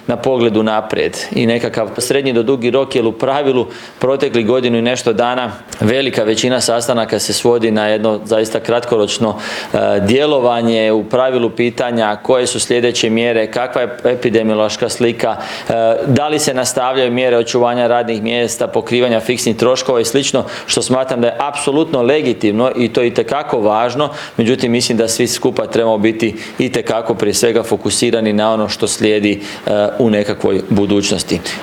na pogledu naprijed i nekakav srednji do dugi rok, jer u pravilu protekli godinu i nešto dana velika većina sastanaka se svodi na jedno zaista kratkoročno djelovanje, u pravilu pitanja koje su sljedeće mjere, kakva je epidemiološka slika, da li se nastavljaju mjere očuvanja radnih mjesta, pokrivanja fiksnih troškova i slično, što smatram da je apsolutno legitimno i to itekako važno. Međutim, mislim da svi skupa trebamo biti itekako prije svega fokusirani na ono što slijedi u nekakvoj budućnosti.